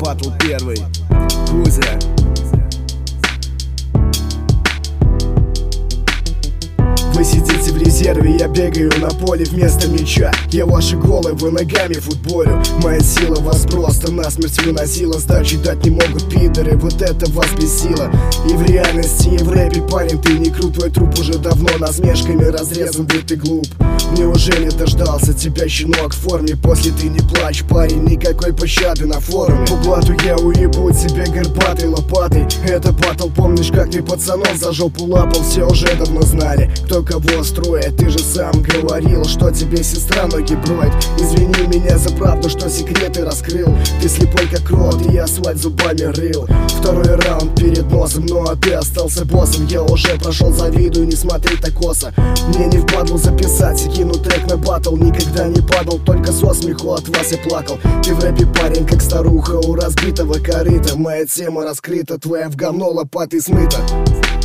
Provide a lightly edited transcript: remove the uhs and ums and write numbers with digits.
батл первый. Кузя. Вы сидите в резерве, я бегаю на поле вместо мяча. Я ваши головы ногами футболю. Моя сила вас просто насмерть выносила. Сдачи дать не могут пидоры, вот это вас бесило. И в реальности, и в рэпе, парень, ты не крут. Твой труп уже давно насмешками разрезан, ведь ты глуп. Неужели дождался тебя щенок в форме? После ты не плачь, парень, никакой пощады на форуме. По блату я уебу тебе горбатой лопатой. Это батл, помнишь, как ты пацанов за жопу лапал? Все уже давно знали, кто кого строит. Ты же сам говорил, что тебе сестра ноги броет. Извини меня за правду, что секреты раскрыл. Ты слепой как крот, и я асфальт зубами рыл. Второй раунд перед носом, ну а ты остался боссом. Я уже прошел, завидую, не смотри так косо. Мне не в батл записать, кину трек на батл. Никогда не падал, только со смеху от вас я плакал. Ты в рэпе, парень, как старуха у разбитого корыта. Моя тема раскрыта, твоя в говно лопатой смыта.